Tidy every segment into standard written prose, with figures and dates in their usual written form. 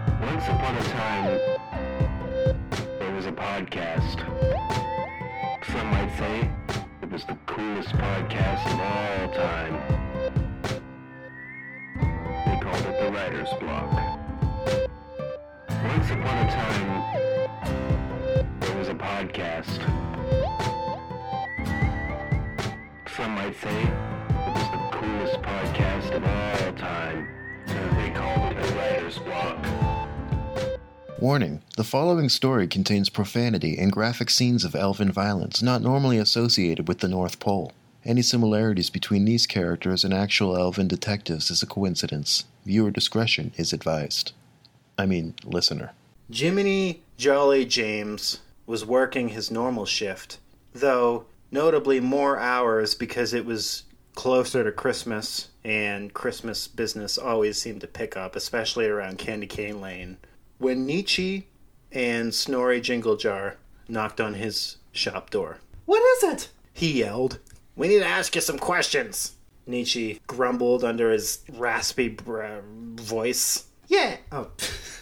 Once upon a time, there was a podcast. Some might say it was the coolest podcast of all time. They called it the Writer's Block. Once upon a time, there was a podcast. Some might say it was the coolest podcast of all time. So they called it the Writer's Block. Warning, the following story contains profanity and graphic scenes of elven violence not normally associated with the North Pole. Any similarities between these characters and actual elven detectives is a coincidence. Viewer discretion is advised. Listener. Jiminy Jolly James was working his normal shift, though notably more hours because it was closer to Christmas, and Christmas business always seemed to pick up, especially around Candy Cane Lane, when Nietzsche and Snorri Jinglejar knocked on his shop door. "What is it?" he yelled. "We need to ask you some questions," Nietzsche grumbled under his raspy voice. "Yeah." Oh.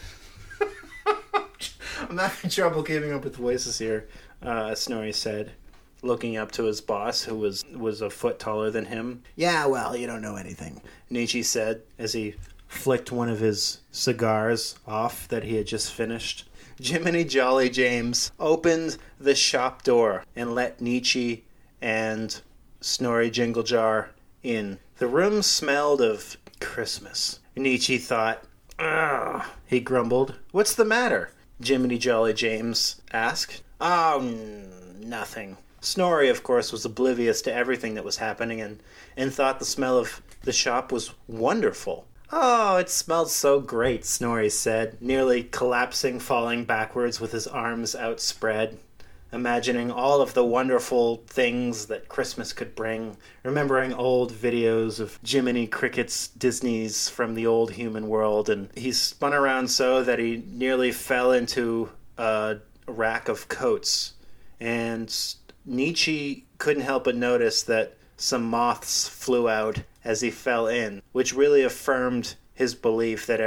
I'm having trouble keeping up with voices here, Snorri said, looking up to his boss, who was a foot taller than him. "Yeah, well, you don't know anything," Nietzsche said, as he flicked one of his cigars off that he had just finished. Jiminy Jolly James opened the shop door and let Nietzsche and Snorri Jinglejar in. The room smelled of Christmas. Nietzsche thought. "Ugh," he grumbled. "What's the matter?" Jiminy Jolly James asked. "Oh, nothing." Snorri, of course, was oblivious to everything that was happening and thought the smell of the shop was wonderful. "Oh, it smells so great," Snorri said, nearly collapsing, falling backwards with his arms outspread, imagining all of the wonderful things that Christmas could bring, remembering old videos of Jiminy Cricket's Disneys from the old human world, and he spun around so that he nearly fell into a rack of coats, and Nietzsche couldn't help but notice that some moths flew out as he fell in, which really affirmed his belief that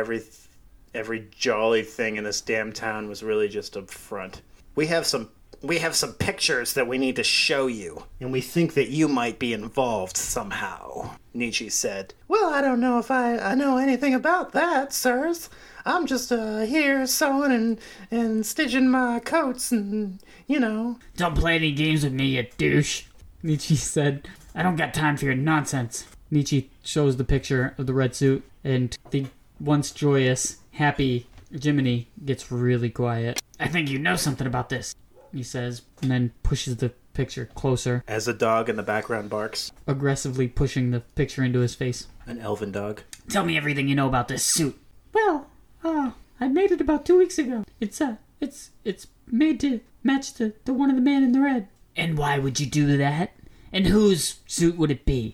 every jolly thing in this damn town was really just a front. We have some pictures that we need to show you, and we think that you might be involved somehow," Nietzsche said. "Well, I don't know if I know anything about that, sirs. I'm just here sewing and stitching my coats and, Don't play any games with me, you douche," Nietzsche said. "I don't got time for your nonsense." Nietzsche shows the picture of the red suit, and the once joyous, happy Jiminy gets really quiet. "I think you know something about this," he says, and then pushes the picture closer. As a dog in the background barks. Aggressively pushing the picture into his face. An elven dog. "Tell me everything you know about this suit." "Well, I made it about 2 weeks ago. It's made to match the one of the man in the red." "And why would you do that? And whose suit would it be?"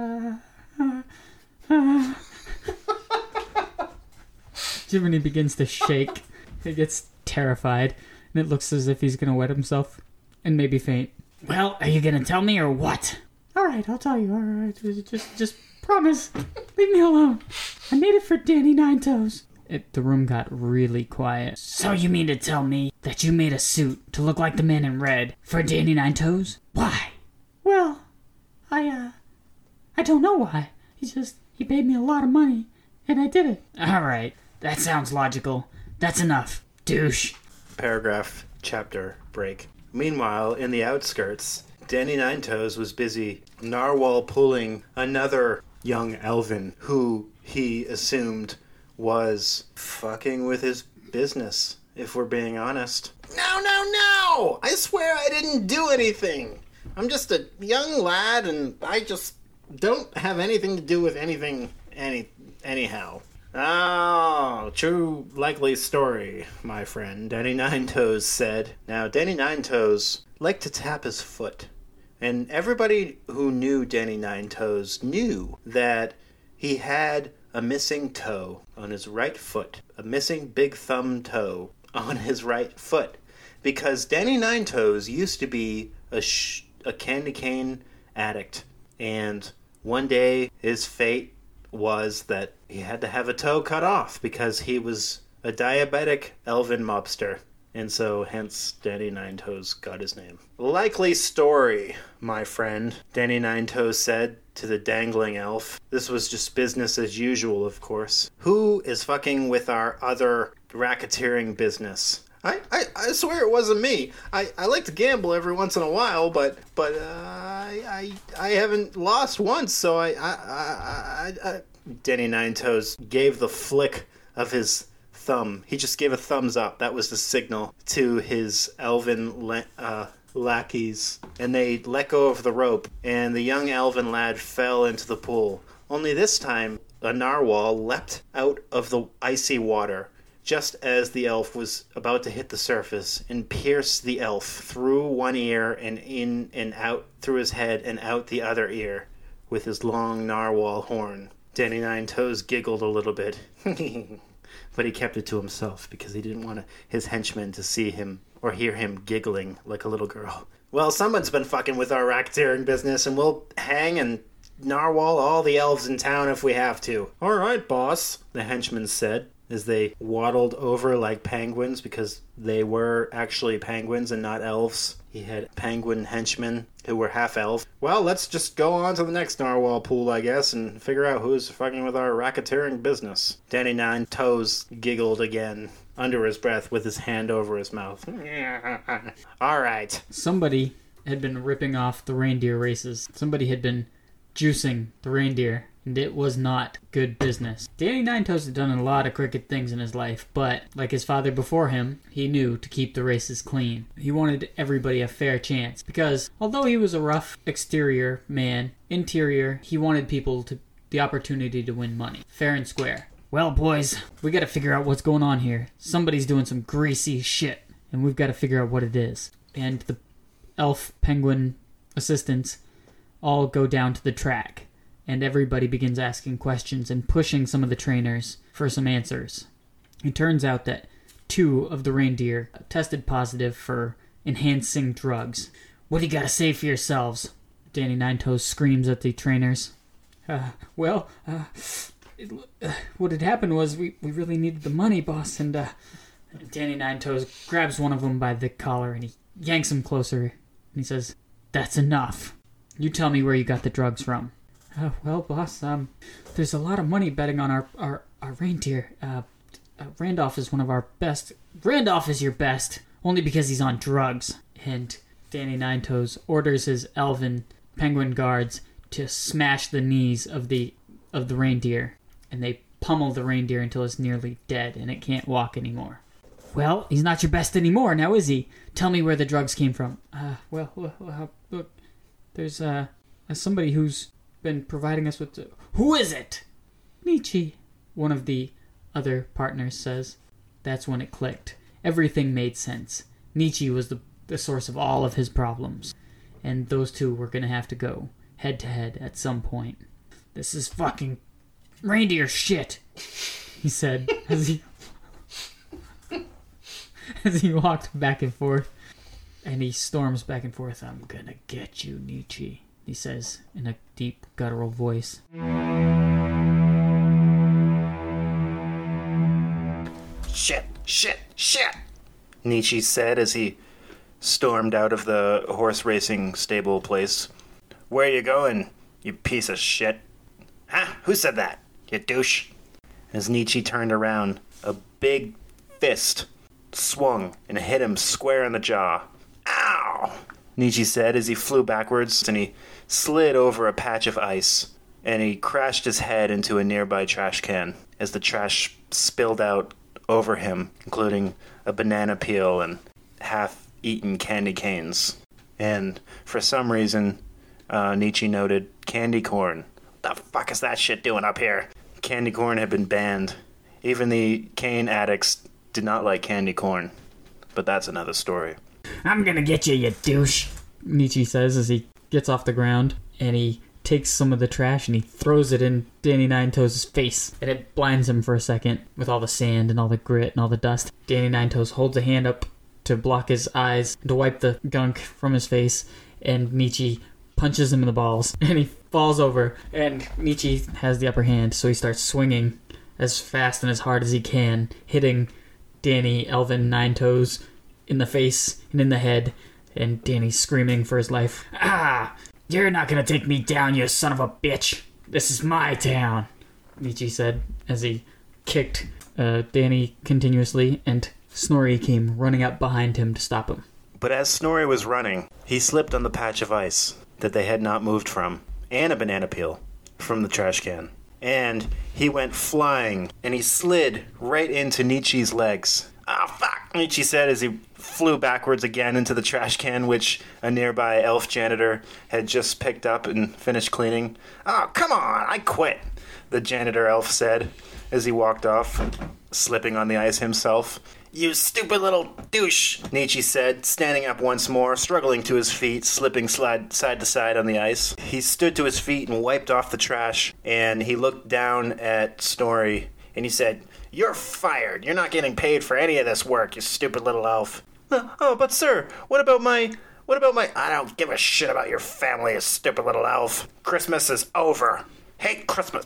Jiminy begins to shake. He gets terrified, and it looks as if he's going to wet himself and maybe faint. "Well, are you going to tell me or what?" "All right, I'll tell you. All right, just promise. Leave me alone. I made it for Danny Nine Toes." The room got really quiet. "So you mean to tell me that you made a suit to look like the man in red for Danny Nine Toes? Why?" "Well, I don't know why. He paid me a lot of money, and I did it." "All right, that sounds logical. That's enough, douche." Paragraph, chapter, break. Meanwhile, in the outskirts, Danny Nine Toes was busy narwhal pulling another young elven who he assumed was fucking with his business, if we're being honest. No! I swear I didn't do anything. I'm just a young lad, and I just don't have anything to do with anything anyhow. "Oh, true likely story, my friend," Danny Nine Toes said. Now, Danny Nine Toes liked to tap his foot, and everybody who knew Danny Nine Toes knew that he had a missing toe on his right foot, a missing big thumb toe on his right foot, because Danny Nine Toes used to be a candy cane addict, and one day his fate was that he had to have a toe cut off because he was a diabetic elven mobster. And so, hence, Danny Nine-Toes got his name. Likely story, my friend, Danny Nine-Toes said to the dangling elf. This was just business as usual, of course. Who is fucking with our other racketeering business? I swear it wasn't me. I like to gamble every once in a while, but I haven't lost once, so I Danny Nine-Toes gave the flick of his thumb. He just gave a thumbs up. That was the signal to his elven lackeys, and they let go of the rope, and the young elven lad fell into the pool. Only this time, a narwhal leapt out of the icy water, just as the elf was about to hit the surface, and pierced the elf through one ear and in and out through his head and out the other ear with his long narwhal horn. Danny Nine-Toes giggled a little bit. But he kept it to himself because he didn't want his henchmen to see him or hear him giggling like a little girl. Well, someone's been fucking with our racketeering business, and we'll hang and narwhal all the elves in town if we have to. All right, boss, the henchmen said as they waddled over like penguins, because they were actually penguins and not elves. He had penguin henchmen who were half elf. Well, let's just go on to the next narwhal pool, I guess, and figure out who's fucking with our racketeering business. Danny Nine-Toes giggled again, under his breath, with his hand over his mouth. All right. Somebody had been ripping off the reindeer races. Somebody had been juicing the reindeer, and it was not good business. Danny Nine-Toes had done a lot of crooked things in his life, but, like his father before him, he knew to keep the races clean. He wanted everybody a fair chance, because although he was a rough exterior man, interior, he wanted people to the opportunity to win money. Fair and square. Well, boys, we gotta figure out what's going on here. Somebody's doing some greasy shit, and we've gotta figure out what it is. And the elf penguin assistants all go down to the track, and everybody begins asking questions and pushing some of the trainers for some answers. It turns out that 2 of the reindeer tested positive for enhancing drugs. What do you gotta say for yourselves? Danny Nine-Toes screams at the trainers. What had happened was we really needed the money, boss, and Danny Nine-Toes grabs one of them by the collar and he yanks him closer, and he says, "That's enough. You tell me where you got the drugs from." Well, boss, there's a lot of money betting on our reindeer. Randolph is one of our best. Randolph is your best, only because he's on drugs. And Danny Nine-Toes orders his elven penguin guards to smash the knees of the reindeer, and they pummel the reindeer until it's nearly dead and it can't walk anymore. Well, he's not your best anymore, now is he? Tell me where the drugs came from. Look, there's somebody who's been providing us with... Who is it? Nietzsche, one of the other partners says. That's when it clicked. Everything made sense. Nietzsche was the source of all of his problems. And those two were going to have to go head to head at some point. This is fucking reindeer shit, he said as he walked back and forth. And he storms back and forth. I'm gonna get you, Nietzsche, he says in a deep, guttural voice. Shit, Nietzsche said as he stormed out of the horse racing stable place. Where you going, you piece of shit? Huh? Who said that, you douche? As Nietzsche turned around, a big fist swung and hit him square in the jaw. Ow! Nietzsche said as he flew backwards, and he slid over a patch of ice, and he crashed his head into a nearby trash can as the trash spilled out over him, including a banana peel and half-eaten candy canes. And for some reason, Nietzsche noted candy corn. What the fuck is that shit doing up here? Candy corn had been banned. Even the cane addicts did not like candy corn. But that's another story. I'm gonna get you, you douche, Nietzsche says as he gets off the ground, and he takes some of the trash and he throws it in Danny Nine-Toes' face, and it blinds him for a second with all the sand and all the grit and all the dust. Danny Nine-Toes holds a hand up to block his eyes, to wipe the gunk from his face, and Nietzsche punches him in the balls, and he falls over, and Nietzsche has the upper hand, so he starts swinging as fast and as hard as he can, hitting Danny Elvin Ninetoes in the face and in the head, and Danny screaming for his life. Ah! You're not gonna take me down, you son of a bitch! This is my town! Nietzsche said as he kicked Danny continuously, and Snorri came running up behind him to stop him. But as Snorri was running, he slipped on the patch of ice that they had not moved from, and a banana peel from the trash can. And he went flying, and he slid right into Nietzsche's legs. Ah, fuck, Nietzsche said as he flew backwards again into the trash can, which a nearby elf janitor had just picked up and finished cleaning. Oh, come on, I quit, the janitor elf said as he walked off, slipping on the ice himself. You stupid little douche, Nietzsche said, standing up once more, struggling to his feet, slipping side to side on the ice. He stood to his feet and wiped off the trash, and he looked down at Snorri, and he said, You're fired. You're not getting paid for any of this work, you stupid little elf. Oh, but sir, what about my... I don't give a shit about your family, you stupid little elf. Christmas is over. Hate Christmas.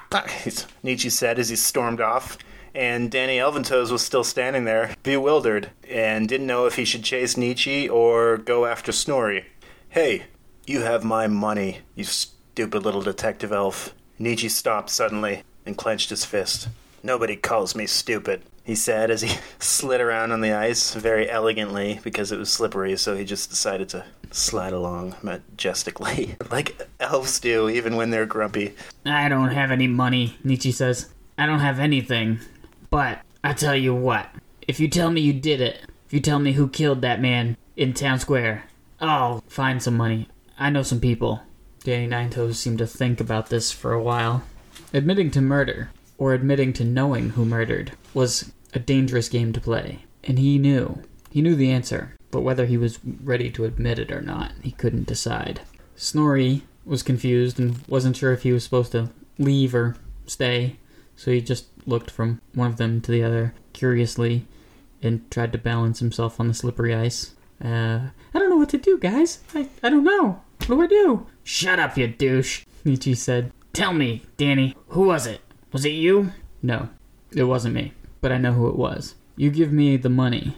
Nietzsche said as he stormed off. And Danny Elventoes was still standing there, bewildered, and didn't know if he should chase Nietzsche or go after Snorri. Hey, you have my money, you stupid little detective elf. Nietzsche stopped suddenly and clenched his fist. Nobody calls me stupid, he said as he slid around on the ice very elegantly because it was slippery, so he just decided to slide along majestically, like elves do even when they're grumpy. I don't have any money, Nietzsche says. I don't have anything. But I tell you what, if you tell me you did it, if you tell me who killed that man in town square, I'll find some money. I know some people. Danny Ninetoes seemed to think about this for a while. Admitting to murder, or admitting to knowing who murdered, was a dangerous game to play. And he knew the answer, but whether he was ready to admit it or not, he couldn't decide. Snorri was confused and wasn't sure if he was supposed to leave or stay. So he just looked from one of them to the other curiously and tried to balance himself on the slippery ice. I don't know what to do, guys. I don't know. What do I do? Shut up, you douche, Nietzsche said. Tell me, Danny, who was it? Was it you? No, it wasn't me, but I know who it was. You give me the money,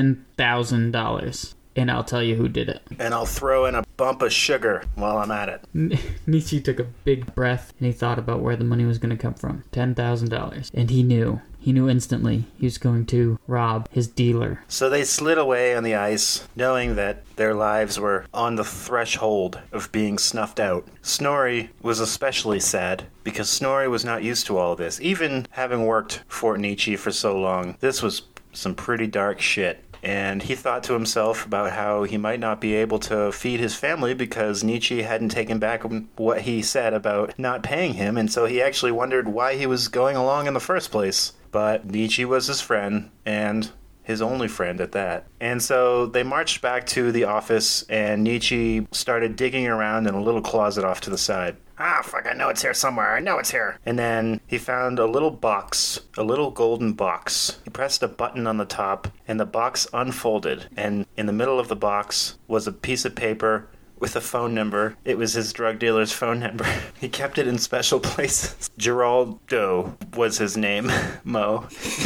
$10,000, and I'll tell you who did it. And I'll throw in a bump of sugar while I'm at it. Nietzsche took a big breath, and he thought about where the money was going to come from. $10,000. And he knew instantly he was going to rob his dealer. So they slid away on the ice, knowing that their lives were on the threshold of being snuffed out. Snorri was especially sad, because Snorri was not used to all of this. Even having worked for Nietzsche for so long, this was some pretty dark shit. And he thought to himself about how he might not be able to feed his family because Nietzsche hadn't taken back what he said about not paying him, and so he actually wondered why he was going along in the first place. But Nietzsche was his friend, and his only friend at that. And so they marched back to the office, and Nietzsche started digging around in a little closet off to the side. Ah, fuck, I know it's here somewhere. I know it's here. And then he found a little box, a little golden box. He pressed a button on the top, and the box unfolded. And in the middle of the box was a piece of paper with a phone number. It was his drug dealer's phone number. He kept it in special places. Geraldo was his name. Mo.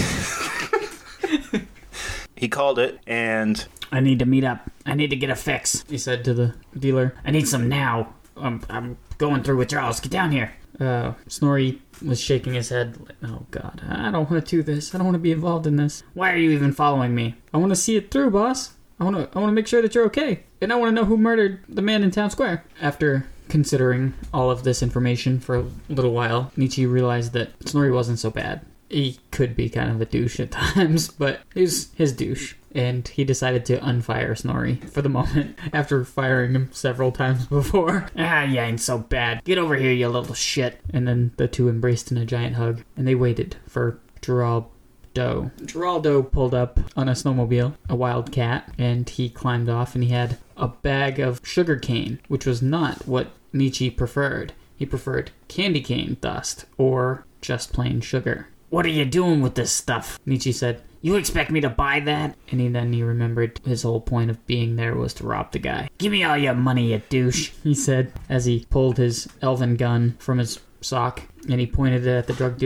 He called it, and... I need to meet up. I need to get a fix, he said to the dealer. I need some now. I'm going through withdrawals. Get down here. Snorri was shaking his head. Oh, God. I don't want to do this. I don't want to be involved in this. Why are you even following me? I want to see it through, boss. I want to make sure that you're okay. And I want to know who murdered the man in town square. After considering all of this information for a little while, Nietzsche realized that Snorri wasn't so bad. He could be kind of a douche at times, but he's his douche. And he decided to unfire Snorri for the moment, after firing him several times before. Ah, you ain't so bad. Get over here, you little shit. And then the two embraced in a giant hug, and they waited for Geraldo. Geraldo pulled up on a snowmobile, a wild cat, and he climbed off, and he had a bag of sugar cane, which was not what Nietzsche preferred. He preferred candy cane dust, or just plain sugar. What are you doing with this stuff? Nietzsche said. You expect me to buy that? And then he remembered his whole point of being there was to rob the guy. Give me all your money, you douche, he said, as he pulled his elven gun from his sock, and he pointed it at the drug dealer.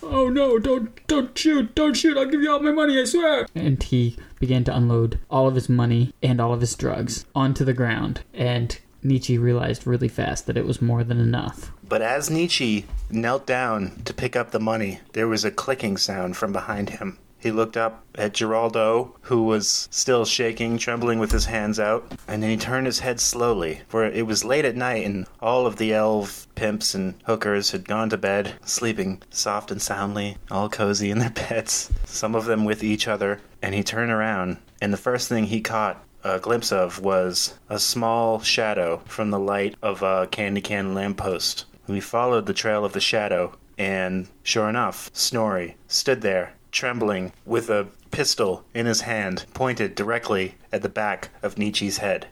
Oh no, don't shoot, I'll give you all my money, I swear. And he began to unload all of his money and all of his drugs onto the ground, and Nietzsche realized really fast that it was more than enough. But as Nietzsche knelt down to pick up the money, there was a clicking sound from behind him. He looked up at Giraldo, who was still shaking, trembling with his hands out, and then he turned his head slowly, for it was late at night and all of the elf pimps and hookers had gone to bed, sleeping soft and soundly, all cozy in their beds, some of them with each other. And he turned around, and the first thing he caught a glimpse of was a small shadow from the light of a candy can lamppost. We followed the trail of the shadow, and sure enough, Snorri stood there, trembling, with a pistol in his hand, pointed directly at the back of Nietzsche's head.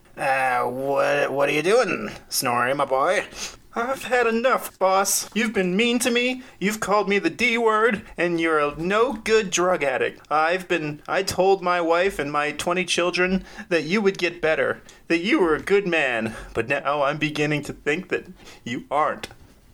What are you doing, Snorri, my boy? I've had enough, boss. You've been mean to me, you've called me the D word, and you're a no-good drug addict. I told my wife and my 20 children that you would get better, that you were a good man, but now I'm beginning to think that you aren't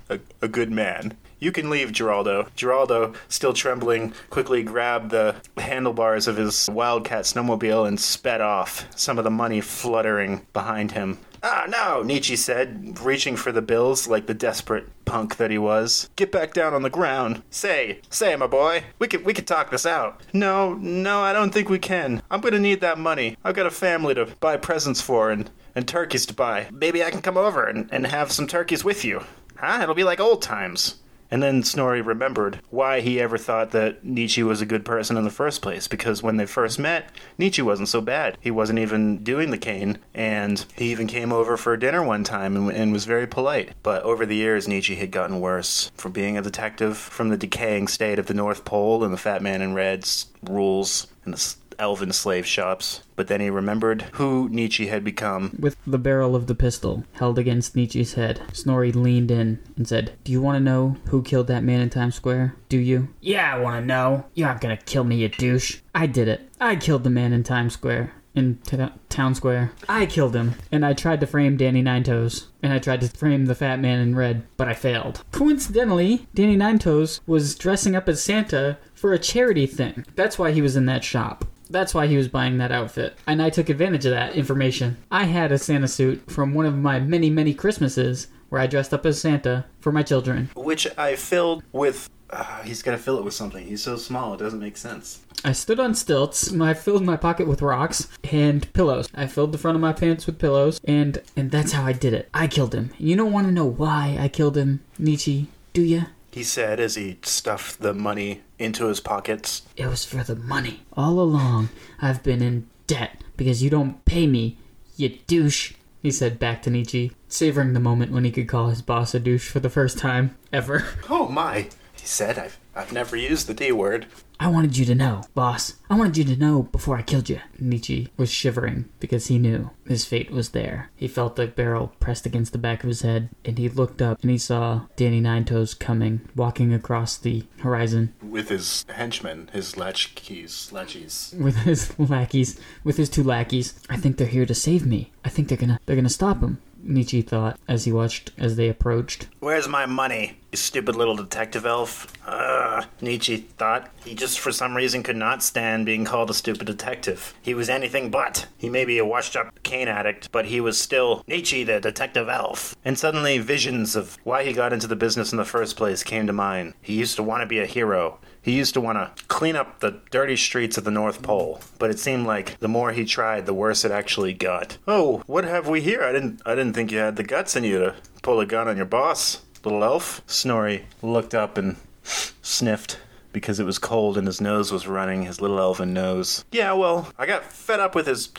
a good man. You can leave, Giraldo. Giraldo, still trembling, quickly grabbed the handlebars of his Wildcat snowmobile and sped off, some of the money fluttering behind him. Ah, no, Nietzsche said, reaching for the bills like the desperate punk that he was. Get back down on the ground. Say, my boy, we could talk this out. No, I don't think we can. I'm gonna need that money. I've got a family to buy presents for and turkeys to buy. Maybe I can come over and have some turkeys with you. Huh? It'll be like old times. And then Snorri remembered why he ever thought that Nietzsche was a good person in the first place, because when they first met, Nietzsche wasn't so bad. He wasn't even doing the cane, and he even came over for dinner one time and was very polite. But over the years, Nietzsche had gotten worse, from being a detective, from the decaying state of the North Pole and the Fat Man in Red's rules and the elven slave shops. But then he remembered who Nietzsche had become. With the barrel of the pistol held against Nietzsche's head, Snorri leaned in and said, "Do you want to know who killed that man in Times Square? Do you?" "Yeah, I want to know. You aren't gonna kill me, you douche." "I did it. I killed the man in Times Square. In Town Square. I killed him. And I tried to frame Danny Ninetoes. And I tried to frame the Fat Man in Red, but I failed." Coincidentally, Danny Ninetoes was dressing up as Santa for a charity thing. That's why he was in that shop. That's why he was buying that outfit. And I took advantage of that information. I had a Santa suit from one of my many, many Christmases where I dressed up as Santa for my children. Which I filled with... he's got to fill it with something. He's so small, it doesn't make sense. I stood on stilts. I filled my pocket with rocks and pillows. I filled the front of my pants with pillows, and that's how I did it. I killed him. You don't want to know why I killed him, Nietzsche, do you? He said as he stuffed the money into his pockets. It was for the money. All along, I've been in debt because you don't pay me, you douche, he said back to Nietzsche, savoring the moment when he could call his boss a douche for the first time ever. Oh my, he said, I've never used the D word. "I wanted you to know, boss. I wanted you to know before I killed you." Nietzsche was shivering because he knew his fate was there. He felt the barrel pressed against the back of his head, and he looked up and he saw Danny Ninetoes coming, walking across the horizon. With his henchmen, his lackeys. With his lackeys, with his two lackeys. "I think they're here to save me. I think they're gonna stop him," Nietzsche thought as he watched as they approached. "Where's my money, you stupid little detective elf?" Nietzsche thought. He just for some reason could not stand being called a stupid detective. He was anything but. He may be a washed-up cane addict, but he was still Nietzsche the detective elf. And suddenly visions of why he got into the business in the first place came to mind. He used to want to be a hero. He used to want to clean up the dirty streets of the North Pole, but it seemed like the more he tried, the worse it actually got. "Oh, what have we here? I didn't think you had the guts in you to pull a gun on your boss, little elf." Snorri looked up and sniffed because it was cold and his nose was running, his little elven nose. "Yeah, well, I got fed up with his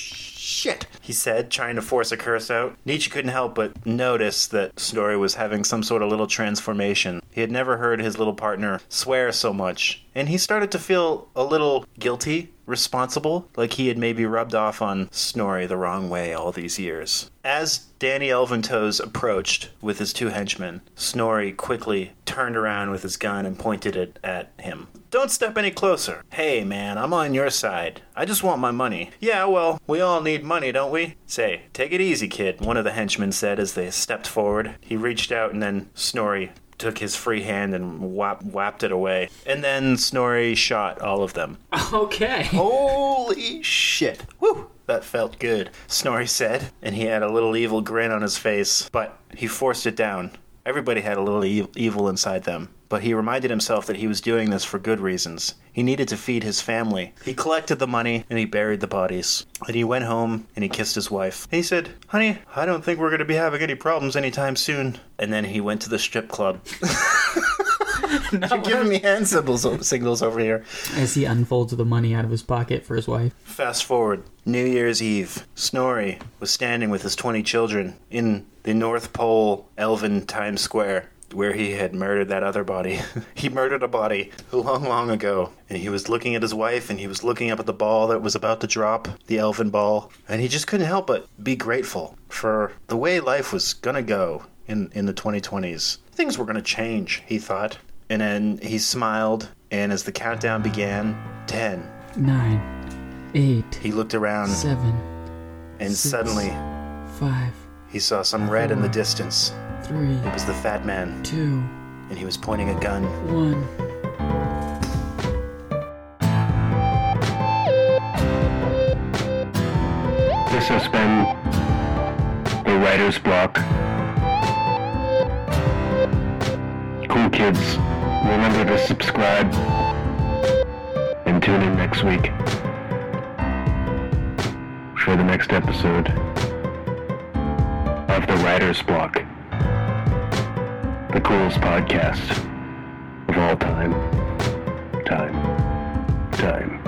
shit," he said, trying to force a curse out. Nietzsche couldn't help but notice that Snorri was having some sort of little transformation. He had never heard his little partner swear so much, and he started to feel a little guilty, responsible, like he had maybe rubbed off on Snorri the wrong way all these years. As Danny Elventoes approached with his two henchmen, Snorri quickly turned around with his gun and pointed it at him. "Don't step any closer. Hey, man, I'm on your side. I just want my money." "Yeah, well, we all need money, don't we?" "Say, take it easy, kid," one of the henchmen said as they stepped forward. He reached out and then Snorri took his free hand and whapped it away. And then Snorri shot all of them. Okay. Holy shit. Woo! That felt good, Snorri said, and he had a little evil grin on his face, but he forced it down. Everybody had a little evil inside them, but he reminded himself that he was doing this for good reasons. He needed to feed his family. He collected the money, and he buried the bodies. And he went home, and he kissed his wife. And he said, "Honey, I don't think we're going to be having any problems anytime soon." And then he went to the strip club. You're giving me hand signals over here. As he unfolds the money out of his pocket for his wife. Fast forward. New Year's Eve. Snorri was standing with his 20 children in the North Pole Elven Times Square, where he had murdered that other body. He murdered a body long, long ago. And he was looking at his wife, and he was looking up at the ball that was about to drop, the elven ball. And he just couldn't help but be grateful for the way life was gonna go in the 2020s. Things were gonna change, he thought. And then he smiled, and as the countdown began, 10, 9, 8, he looked around, 7, and 6, suddenly 5, he saw some red in the distance. 3, It was the fat man, 2, and he was pointing a gun. 1. This has been the Writer's Block. Cool kids, remember to subscribe and tune in next week for the next episode of the Writer's Block, the coolest podcast of all time.